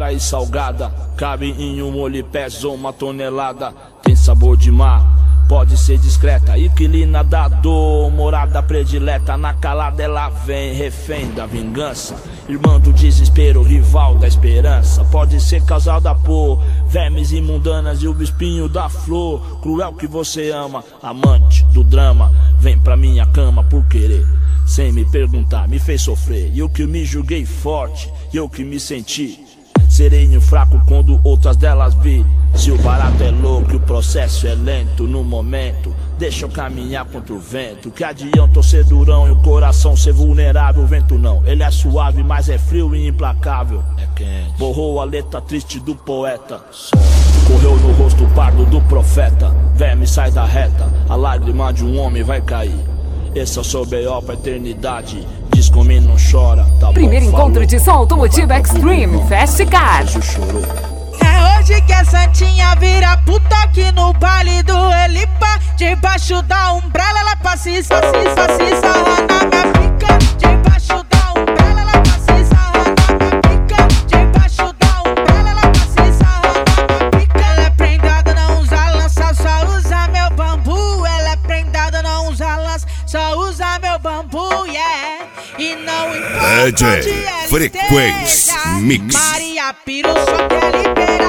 cara e salgada, cabe em um olho e pesa 1 tonelada. Tem sabor de mar, pode ser discreta, inquilina da dor, morada predileta. Na calada ela vem, refém da vingança, irmã do desespero, rival da esperança. Pode ser causada por vermes imundanas e o espinho da flor. Cruel que você ama, amante do drama, vem pra minha cama por querer, sem me perguntar, me fez sofrer. E eu que me julguei forte, eu que me senti sereno fraco quando outras delas vi. Se o barato é louco e o processo é lento, no momento deixa eu caminhar contra o vento. Que adianta eu ser durão e o coração ser vulnerável? O vento não, ele é suave, mas é frio e implacável. É quente. Borrou a letra triste do poeta, correu no rosto pardo do profeta. Verme sai da reta, a lágrima de um homem vai cair. Esse é o seu B.O. pra eternidade. Diz comigo, não chora, tá Primeiro bom, encontro falou. de som automotivo Extreme Fast Car. É hoje que a santinha vira puta aqui no baile do Elipa. Debaixo da umbrella ela passa e sarra na minha pica. Debaixo da umbrella ela passa e sarra na minha pica. Debaixo da umbrella ela passa e sarra na minha pica. Ela é prendada, não usa lança, só usa meu bambu. Ela é prendada, não usa lança, só usa meu bambu, yeah. E não importa onde ela Frequência esteja, Mix. Maria Piro só quer liberar.